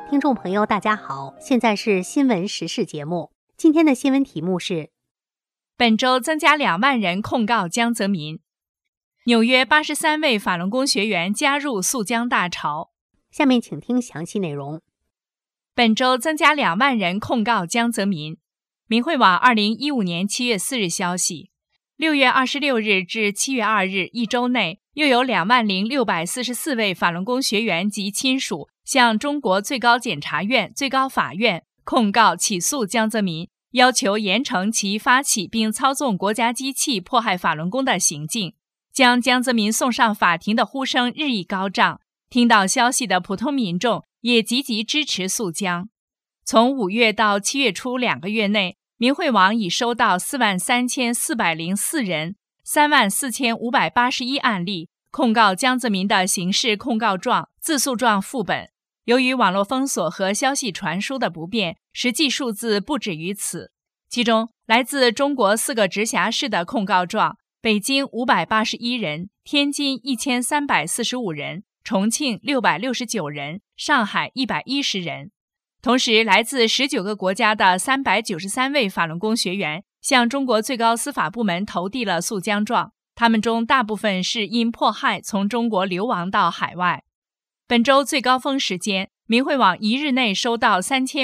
听众朋友大家好，现在是新闻时事节目。今天的新闻题目是： 本周增加2万人控告江泽民。纽约83位法轮功学员加入诉江大潮。 下面请听详细内容。 本周增加2万人控告江泽民。明慧网2015年7月4日消息，6月26日至7月2日一周内，又有20644位法轮功学员及亲属向中国最高检察院、最高法院控告起诉江泽民，要求严惩其发起并操纵国家机器迫害法轮功的行径。将江泽民送上法庭的呼声日益高涨，听到消息的普通民众也积极支持诉江。从5月到7月初2个月内，明慧网已收到43404人、34581案例控告江泽民的刑事控告状、自诉状副本。由于网络封锁和消息传输的不便，实际数字不止于此。其中，来自中国4个直辖市的控告状，北京581人，天津1345人，重庆669人，上海110人。同时，来自19个国家的393位法轮功学员向中国最高司法部门投递了诉江状，他们中大部分是因迫害从中国流亡到海外。本周最高峰时间，明慧网一日内收到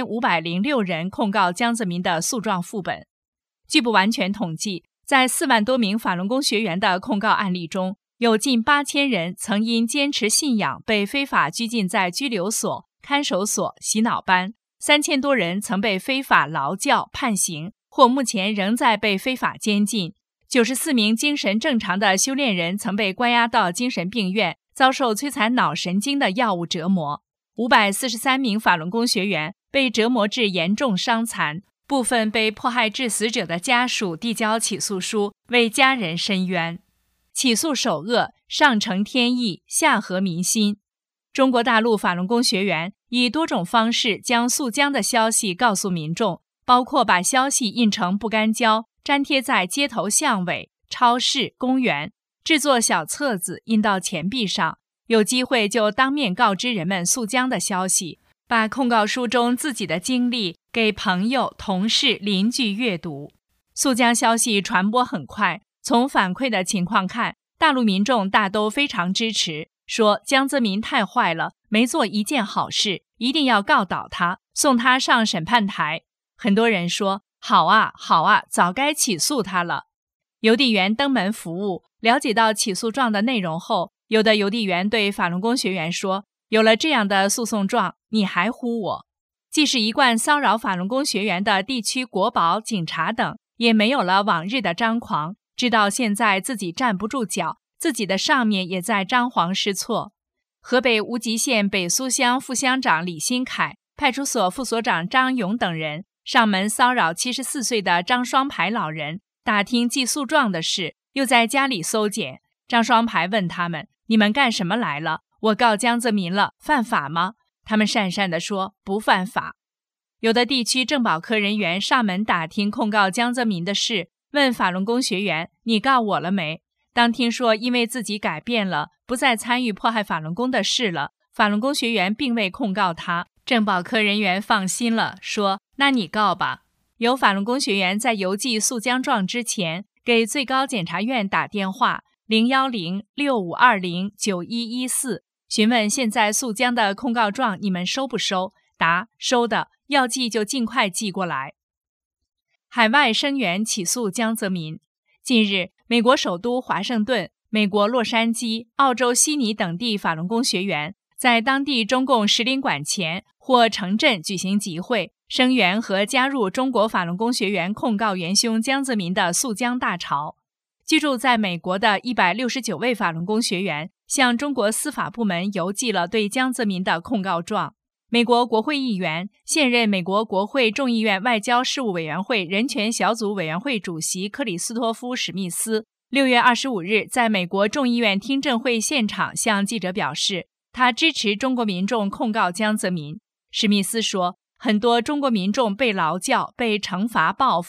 3506人控告江泽民的诉状副本。据不完全统计，在4万多名法轮功学员的控告案例中，有近8000人曾因坚持信仰被非法拘禁在拘留所、看守所、洗脑班，3000多人曾被非法劳教、判刑，或目前仍在被非法监禁。94名精神正常的修炼人曾被关押到精神病院，遭受摧残脑神经的药物折磨。543名法轮功学员被折磨至严重伤残，部分被迫害致死者的家属递交起诉书，为家人申冤。起诉首恶，上承天意，下合民心。中国大陆法轮功学员以多种方式将诉江的消息告诉民众，包括把消息印成不干胶，粘贴在街头巷尾、超市、公园，制作小册子印到钱币上，有机会就当面告知人们诉江的消息，把控告书中自己的经历给朋友、同事、邻居阅读。诉江消息传播很快，从反馈的情况看，大陆民众大都非常支持，说江泽民太坏了，没做一件好事，一定要告倒他，送他上审判台。很多人说好啊好啊，早该起诉他了。邮递员登门服务，了解到起诉状的内容后，有的邮递员对法轮功学员说，有了这样的诉讼状，你还唬我。即使一贯骚扰法轮功学员的地区国保、警察等，也没有了往日的张狂，知道现在自己站不住脚，自己的上面也在张皇失措。河北无极县北苏乡副乡长李新凯、派出所副所长张勇等人上门骚扰74岁的张双排老人，打听寄诉状的事，又在家里搜检。张双排问他们，你们干什么来了？我告江泽民了，犯法吗？他们讪讪地说，不犯法。有的地区政保科人员上门打听控告江泽民的事，问法轮功学员，你告我了没？当听说因为自己改变了，不再参与迫害法轮功的事了，法轮功学员并未控告他，政保科人员放心了，说那你告吧。有法轮功学员在邮寄诉江状之前，给最高检察院打电话010-6520-9114，询问现在诉江的控告状你们收不收？答收的，要寄就尽快寄过来。海外声援起诉江泽民。近日，美国首都华盛顿、美国洛杉矶、澳洲悉尼等地法轮功学员在当地中共使领馆前或城镇举行集会，声援和加入中国法轮功学员控告元凶江泽民的诉江大潮。居住在美国的169位法轮功学员向中国司法部门邮寄了对江泽民的控告状。美国国会议员、现任美国国会众议院外交事务委员会人权小组委员会主席克里斯托夫·史密斯6月25日在美国众议院听证会现场向记者表示，他支持中国民众控告江泽民。史密斯说，很多中国民众被劳教、被惩罚报复，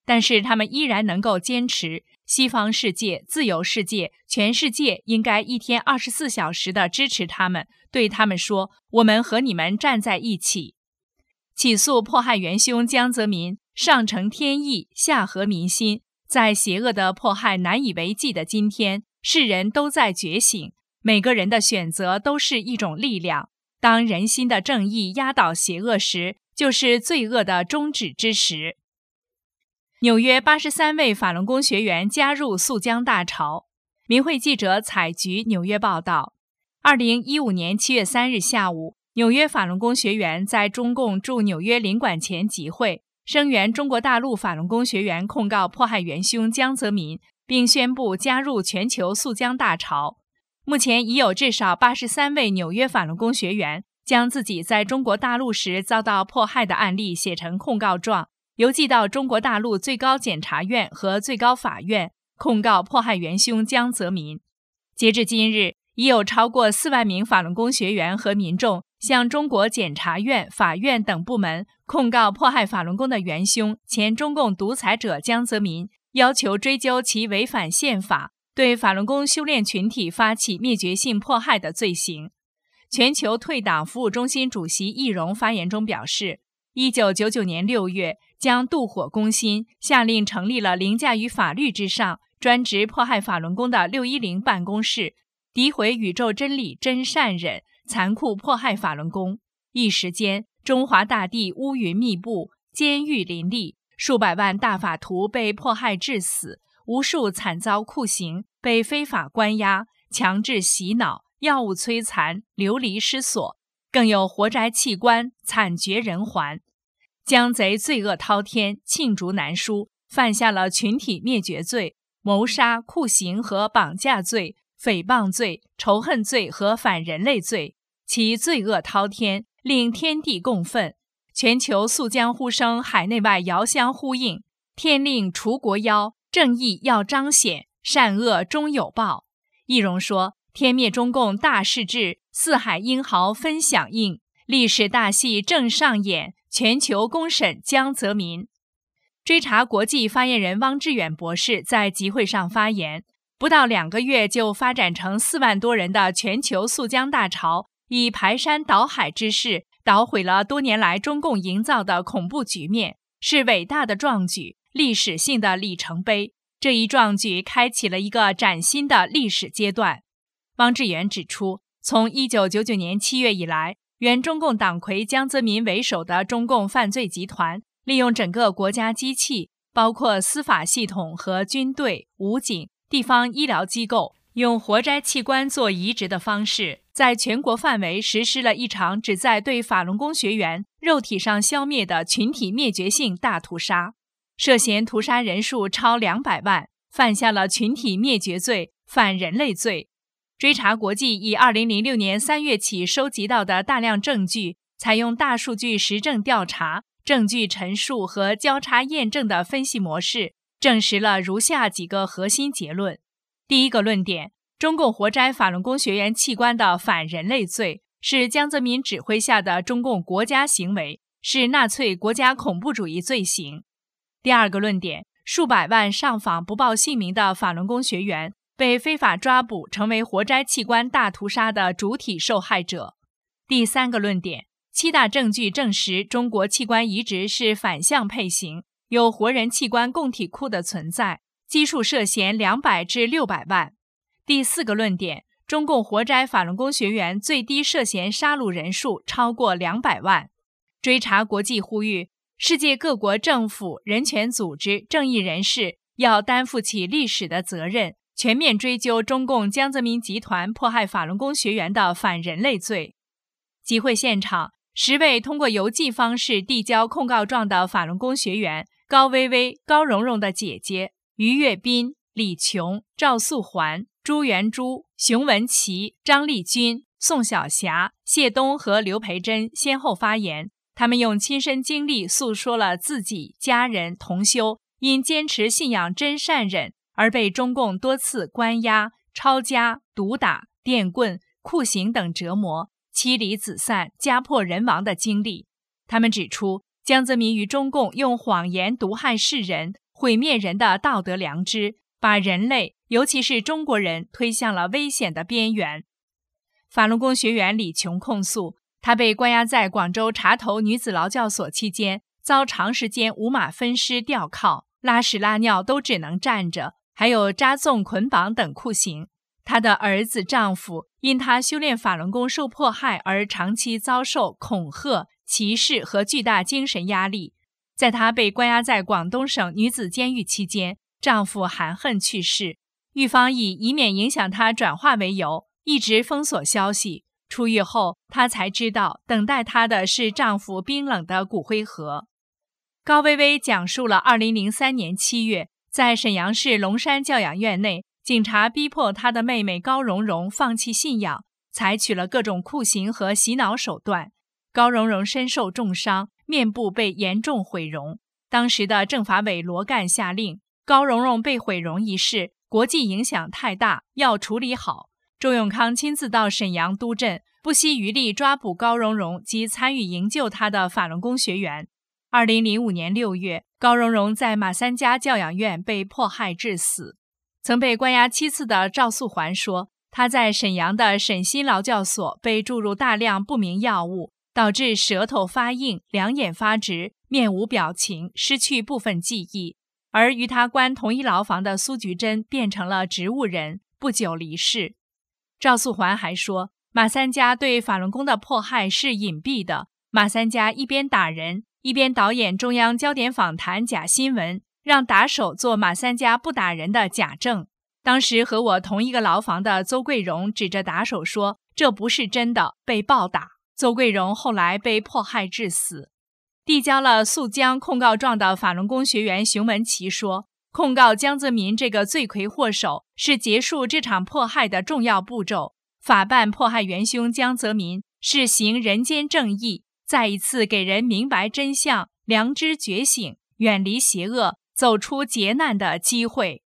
但是他们依然能够坚持西方世界、自由世界、全世界应该一天24小时地支持他们，对他们说，我们和你们站在一起。起诉迫害元凶江泽民，上承天意，下合民心。在邪恶的迫害难以为继的今天，世人都在觉醒，每个人的选择都是一种力量。当人心的正义压倒邪恶时，就是罪恶的终止之时。纽约83位法轮功学员加入肃江大潮。民会记者采菊纽约报道，2015年7月3日下午，纽约法轮功学员在中共驻纽约领馆前集会，声援中国大陆法轮功学员控告迫害元凶江泽民，并宣布加入全球肃江大潮。目前已有至少83位纽约法轮功学员将自己在中国大陆时遭到迫害的案例写成控告状，邮寄到中国大陆最高检察院和最高法院，控告迫害元凶江泽民。截至今日，已有超过4万名法轮功学员和民众向中国检察院、法院等部门控告迫害法轮功的元凶前中共独裁者江泽民，要求追究其违反宪法，对法轮功修炼群体发起灭绝性迫害的罪行。全球退党服务中心主席易荣发言中表示，1999年6月将妒火攻心，下令成立了凌驾于法律之上、专职迫害法轮功的610办公室，诋毁宇宙真理真善忍，残酷迫害法轮功。一时间，中华大地乌云密布，监狱林立，数百万大法徒被迫害致死，无数惨遭酷刑，被非法关押、强制洗脑、药物摧残、流离失所，更有活摘器官、惨绝人寰。江贼罪恶滔天，罄竹难书，犯下了群体灭绝罪、谋杀、酷刑和绑架罪、诽谤罪、仇恨罪和反人类罪，其罪恶滔天，令天地共愤。全球肃江呼声海内外遥相呼应，天令除国妖，正义要彰显，善恶终有报。易荣说，天灭中共大势至，四海英豪分响应，历史大戏正上演，全球公审江泽民。追查国际发言人汪志远博士在集会上发言，不到2个月就发展成4万多人的全球肃江大潮，以排山倒海之势捣毁了多年来中共营造的恐怖局面，是伟大的壮举，历史性的里程碑。这一壮举开启了一个崭新的历史阶段。汪志远指出，从1999年7月以来，原中共党魁江泽民为首的中共犯罪集团利用整个国家机器，包括司法系统和军队、武警、地方医疗机构，用活摘器官做移植的方式，在全国范围实施了一场旨在对法轮功学员肉体上消灭的群体灭绝性大屠杀，涉嫌屠杀人数超200万，犯下了群体灭绝罪、反人类罪。追查国际以2006年3月起收集到的大量证据，采用大数据实证调查、证据陈述和交叉验证的分析模式，证实了如下几个核心结论。第一个论点，中共活摘法轮功学员器官的反人类罪，是江泽民指挥下的中共国家行为，是纳粹国家恐怖主义罪行。第二个论点，数百万上访不报姓名的法轮功学员被非法抓捕，成为活摘器官大屠杀的主体受害者。第三个论点，7大证据证实中国器官移植是反向配型，有活人器官供体库的存在，基数涉嫌200至600万。第四个论点，中共活摘法轮功学员最低涉嫌杀戮人数超过200万。追查国际呼吁，世界各国政府、人权组织、正义人士要担负起历史的责任，全面追究中共江泽民集团迫害法轮功学员的反人类罪。集会现场，10位通过邮寄方式递交控告状的法轮功学员高薇薇、高蓉蓉的姐姐于月斌、李琼、赵素环、朱元珠、熊文琪、张丽君、宋晓霞、谢东和刘培珍先后发言，他们用亲身经历诉说了自己、家人、同修因坚持信仰真善忍而被中共多次关押、抄家、毒打、电棍、酷刑等折磨，妻离子散、家破人亡的经历。他们指出，江泽民与中共用谎言毒害世人， 毁灭人的道德良知，把人类，尤其是中国人推向了危险的边缘。法轮功学员李琼控诉，他被关押在广州茶头女子劳教所期间，遭长时间五马分尸吊铐，拉屎拉尿都只能站着，还有扎纵捆绑等酷刑。她的儿子丈夫因她修炼法轮功受迫害而长期遭受恐吓、歧视和巨大精神压力。在她被关押在广东省女子监狱期间，丈夫含恨去世，狱方以免影响她转化为由，一直封锁消息。出狱后，她才知道等待她的是丈夫冰冷的骨灰盒。高薇薇讲述了2003年7月，在沈阳市龙山教养院内，警察逼迫她的妹妹高蓉蓉放弃信仰，采取了各种酷刑和洗脑手段。高蓉蓉身受重伤，面部被严重毁容。当时的政法委罗干下令，高蓉蓉被毁容一事国际影响太大，要处理好。周永康亲自到沈阳督阵，不惜余力抓捕高蓉蓉及参与营救她的法轮功学员。2005年6月，高蓉蓉在马三家教养院被迫害致死。曾被关押7次的赵素环说，她在沈阳的沈西劳教所被注入大量不明药物，导致舌头发硬、两眼发直、面无表情，失去部分记忆。而与她关同一牢房的苏菊珍变成了植物人，不久离世。赵素环还说，马三家对法轮功的迫害是隐蔽的，马三家一边打人，一边导演中央焦点访谈假新闻，让打手做马三家不打人的假证。当时和我同一个牢房的邹桂荣指着打手说，这不是真的，被暴打。邹桂荣后来被迫害致死。递交了诉江控告状的法轮功学员熊文琪说，控告江泽民这个罪魁祸首是结束这场迫害的重要步骤。法办迫害元凶江泽民是行人间正义，再一次给人明白真相、良知觉醒、远离邪恶、走出劫难的机会。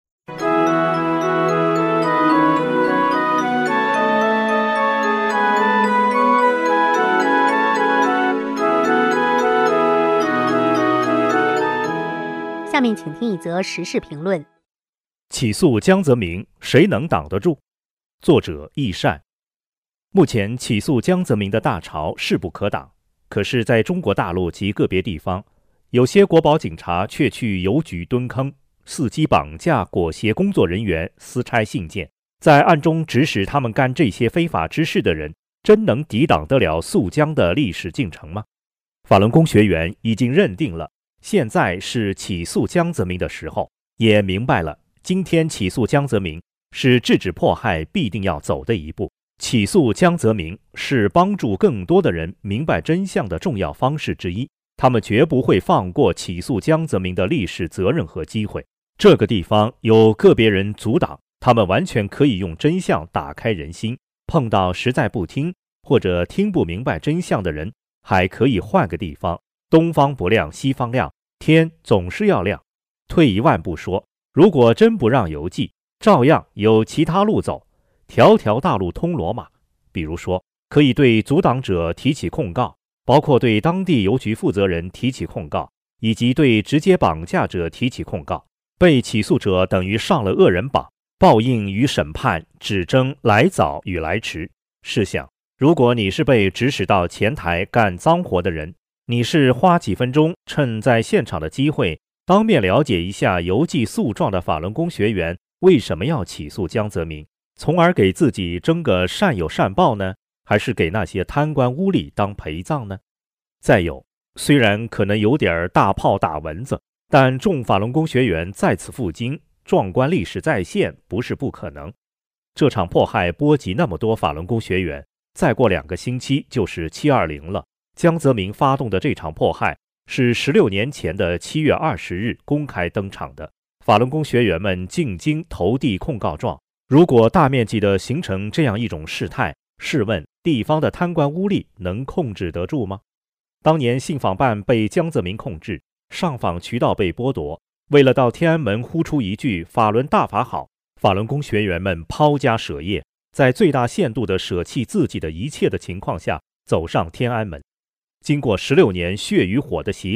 下面请听一则时事评论。 起诉江泽民，谁能挡得住？作者易善。目前起诉江泽民的大潮势不可挡，可是在中国大陆及个别地方，有些国保警察却去邮局蹲坑，伺机绑架裹挟工作人员私拆信件，在暗中指使他们干这些非法之事的人，真能抵挡得了诉江的历史进程吗？法轮功学员已经认定了现在是起诉江泽民的时候，也明白了今天起诉江泽民是制止迫害必定要走的一步。起诉江泽民是帮助更多的人明白真相的重要方式之一，他们绝不会放过起诉江泽民的历史责任和机会。这个地方有个别人阻挡，他们完全可以用真相打开人心，碰到实在不听或者听不明白真相的人，还可以换个地方。东方不亮西方亮，天总是要亮。退一万步说，如果真不让邮寄，照样有其他路走，条条大路通罗马。比如说，可以对阻挡者提起控告，包括对当地邮局负责人提起控告，以及对直接绑架者提起控告。被起诉者等于上了恶人榜，报应与审判只争来早与来迟。试想，如果你是被指使到前台干脏活的人，你是花几分钟趁在现场的机会当面了解一下邮寄诉状的法轮功学员为什么要起诉江泽民，从而给自己争个善有善报呢？还是给那些贪官污吏当陪葬呢？再有，虽然可能有点大炮打蚊子，但众法轮功学员在此赴京，壮观历史再现不是不可能。这场迫害波及那么多法轮功学员，再过2个星期就是720了。江泽民发动的这场迫害是16年前的7月20日公开登场的。法轮功学员们进京投递控告状，如果大面积的形成这样一种事态，试问地方的贪官污吏能控制得住吗？当年信访办被江泽民控制，上访渠道被剥夺，为了到天安门呼出一句法轮大法好，法轮功学员们抛家舍业，在最大限度的舍弃自己的一切的情况下走上天安门。经过16年血与火的洗礼，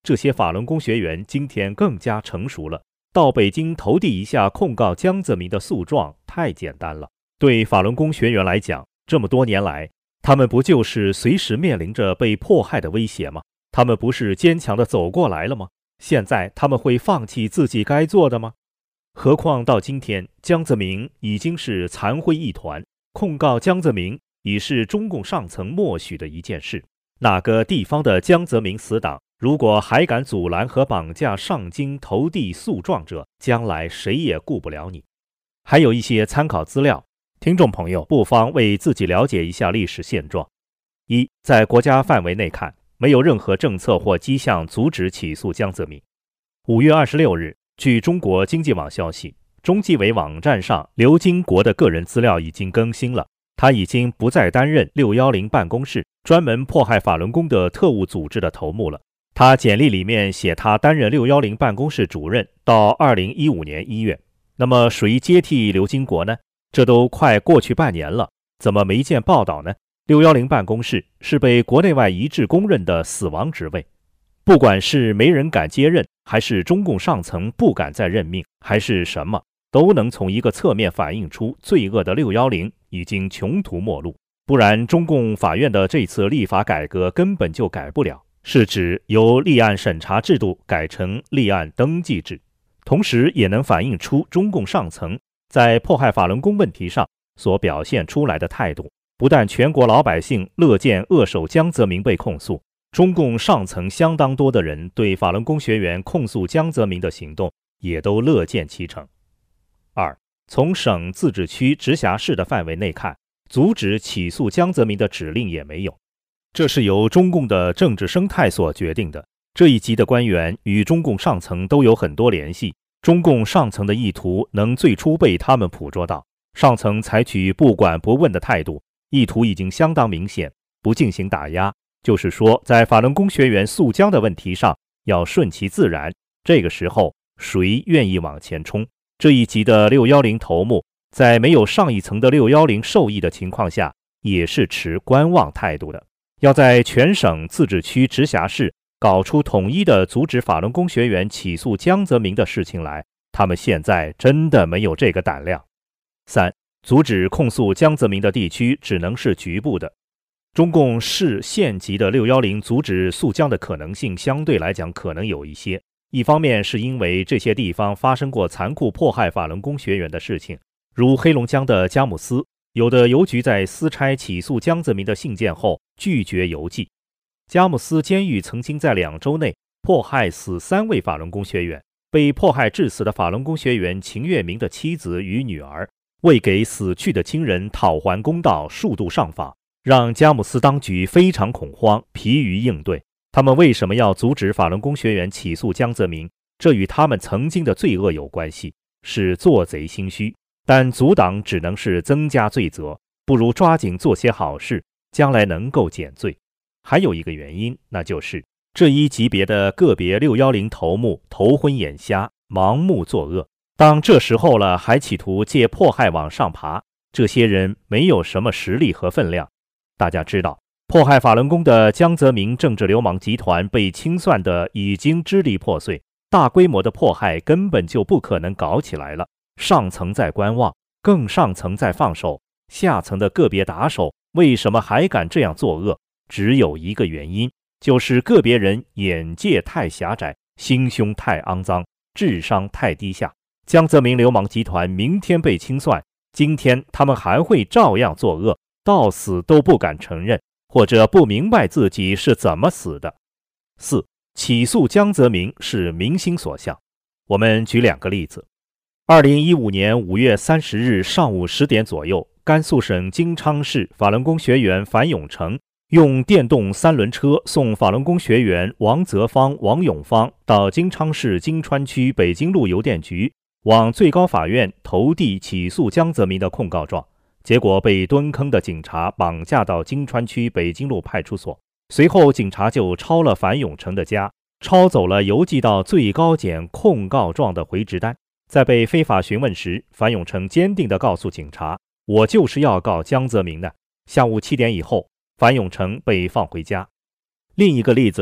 这些法轮功学员今天更加成熟了，到北京投递一下控告江泽民的诉状太简单了。对法轮功学员来讲，这么多年来，他们不就是随时面临着被迫害的威胁吗？他们不是坚强地走过来了吗？现在他们会放弃自己该做的吗？何况到今天，江泽民已经是残灰一团，控告江泽民已是中共上层默许的一件事。哪个地方的江泽民死党如果还敢阻拦和绑架上京投递诉状者，将来谁也顾不了你。还有一些参考资料，听众朋友不妨为自己了解一下历史现状。一，在国家范围内看，没有任何政策或迹象阻止起诉江泽民。5月26日，据中国经济网消息，中纪委网站上刘金国的个人资料已经更新了，他已经不再担任610办公室专门迫害法轮功的特务组织的头目了。他简历里面写他担任610办公室主任到2015年1月。那么谁接替刘金国呢？这都快过去半年了，怎么没见报道呢？610办公室是被国内外一致公认的死亡职位，不管是没人敢接任，还是中共上层不敢再任命，还是什么，都能从一个侧面反映出罪恶的610已经穷途末路。不然中共法院的这次立法改革根本就改不了，是指由立案审查制度改成立案登记制，同时也能反映出中共上层在迫害法轮功问题上所表现出来的态度。不但全国老百姓乐见恶手江泽民被控诉，中共上层相当多的人对法轮功学员控诉江泽民的行动也都乐见其成。二，从省、自治区、直辖市的范围内看，阻止起诉江泽民的指令也没有，这是由中共的政治生态所决定的。这一级的官员与中共上层都有很多联系，中共上层的意图能最初被他们捕捉到，上层采取不管不问的态度，意图已经相当明显，不进行打压，就是说在法轮功学员诉江的问题上要顺其自然。这个时候谁愿意往前冲？这一级的610头目在没有上一层的610授意的情况下，也是持观望态度的。要在全省、自治区、直辖市搞出统一的阻止法轮功学员起诉江泽民的事情来，他们现在真的没有这个胆量。三，阻止控诉江泽民的地区只能是局部的，中共市县级的610阻止诉江的可能性相对来讲可能有一些。一方面是因为这些地方发生过残酷迫害法轮功学员的事情，如黑龙江的佳木斯，有的邮局在私拆起诉江泽民的信件后拒绝邮寄。佳木斯监狱曾经在2周内迫害死3位法轮功学员，被迫害致死的法轮功学员秦月明的妻子与女儿为给死去的亲人讨还公道，数度上访，让佳木斯当局非常恐慌，疲于应对。他们为什么要阻止法轮功学员起诉江泽民？这与他们曾经的罪恶有关系，是做贼心虚。但阻挡只能是增加罪责，不如抓紧做些好事，将来能够减罪。还有一个原因，那就是这一级别的个别610头目头昏眼瞎，盲目作恶。当这时候了，还企图借迫害往上爬，这些人没有什么实力和分量。大家知道，迫害法轮功的江泽民政治流氓集团被清算的已经支离破碎，大规模的迫害根本就不可能搞起来了。上层在观望，更上层在放手，下层的个别打手为什么还敢这样作恶？只有一个原因，就是个别人眼界太狭窄，心胸太肮脏，智商太低下。江泽民流氓集团明天被清算，今天他们还会照样作恶，到死都不敢承认，或者不明白自己是怎么死的。4. 起诉江泽民是民心所向。我们举2个例子。2015年5月30日上午10点左右，甘肃省金昌市法轮功学员樊永成用电动3轮车送法轮功学员王泽芳、王永芳到金昌市金川区北京路邮电局，往最高法院投递起诉江泽民的控告状，结果被蹲坑的警察绑架到金川区北京路派出所。随后警察就抄了樊永成的家，抄走了邮寄到最高检控告状的回执单。在被非法询问时，樊永成坚定地告诉警察，我就是要告江泽民的。下午7点以后，樊永成被放回家。另一个例子是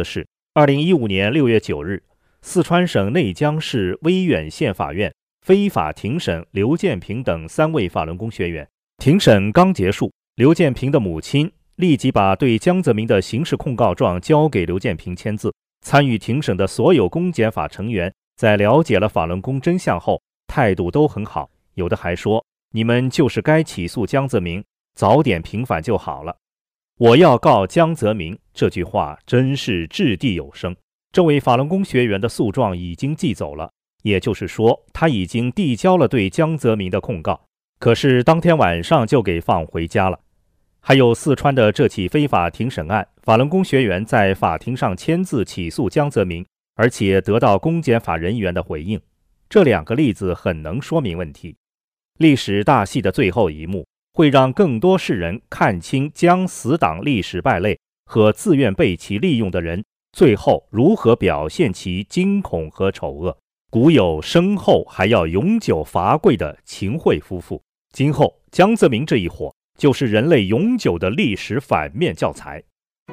2015年6月9日，四川省内江市威远县法院非法庭审刘建平等3位法轮功学员。庭审刚结束，刘建平的母亲立即把对江泽民的刑事控告状交给刘建平签字。参与庭审的所有公检法成员在了解了法轮功真相后，态度都很好，有的还说：“你们就是该起诉江泽民，早点平反就好了。”我要告江泽民，这句话真是掷地有声。这位法轮功学员的诉状已经寄走了，也就是说，他已经递交了对江泽民的控告，可是当天晚上就给放回家了。还有四川的这起非法庭审案，法轮功学员在法庭上签字起诉江泽民，而且得到公检法人员的回应。这2个例子很能说明问题。历史大戏的最后一幕，会让更多世人看清将死党历史败类和自愿被其利用的人，最后如何表现其惊恐和丑恶。古有身后还要永久罚跪的秦桧夫妇，今后江泽民这一伙就是人类永久的历史反面教材。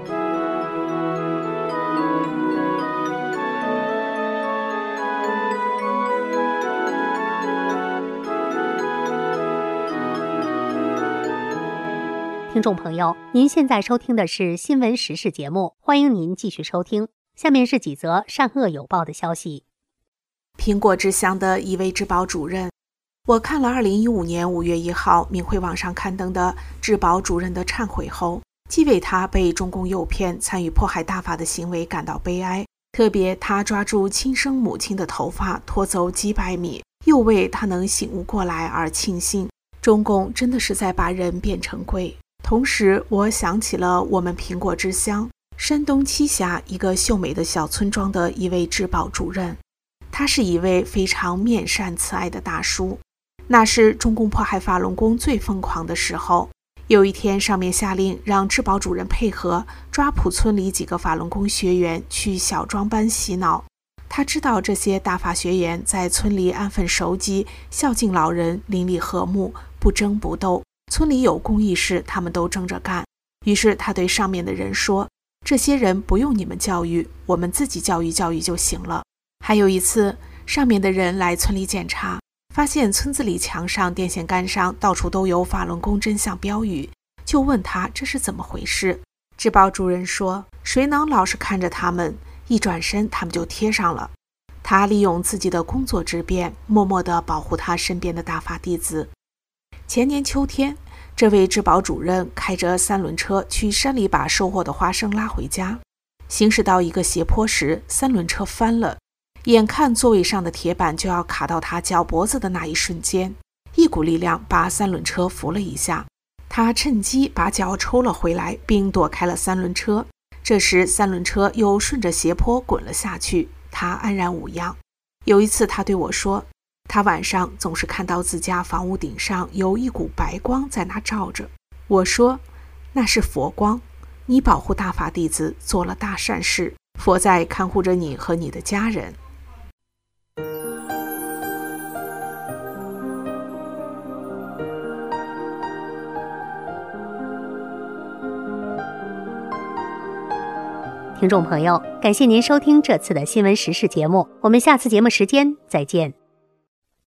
听众朋友，您现在收听的是新闻时事节目，欢迎您继续收听。下面是几则善恶有报的消息。 苹果之乡的一位治保主任，我看了2015年5月1号明慧网上刊登的治保主任的忏悔后，既为他被中共诱骗参与迫害大法的行为感到悲哀，特别他抓住亲生母亲的头发拖走几百米，又为他能醒悟过来而庆幸。中共真的是在把人变成鬼。同时我想起了我们苹果之乡山东栖霞一个秀美的小村庄的一位治保主任，他是一位非常面善慈爱的大叔。那是中共迫害法轮功最疯狂的时候，有一天上面下令让治保主任配合抓捕村里几个法轮功学员去小庄班洗脑。他知道这些大法学员在村里安分守己，孝敬老人，邻里和睦，不争不斗，村里有公益事他们都争着干。于是他对上面的人说，这些人不用你们教育，我们自己教育教育就行了。还有一次，上面的人来村里检查，发现村子里墙上电线杆上到处都有法轮功真相标语，就问他这是怎么回事。治保主任说，谁能老是看着他们，一转身他们就贴上了。他利用自己的工作之便，默默地保护他身边的大法弟子。前年秋天，这位治保主任开着3轮车去山里把收获的花生拉回家，行驶到一个斜坡时，3轮车翻了，眼看座位上的铁板就要卡到他脚脖子的那一瞬间，一股力量把3轮车扶了一下，他趁机把脚抽了回来，并躲开了3轮车。这时3轮车又顺着斜坡滚了下去，他安然无恙。有一次他对我说，他晚上总是看到自家房屋顶上有一股白光在那照着。我说，那是佛光，你保护大法弟子做了大善事，佛在看护着你和你的家人。 听众朋友，感谢您收听这次的新闻时事节目，我们下次节目时间再见。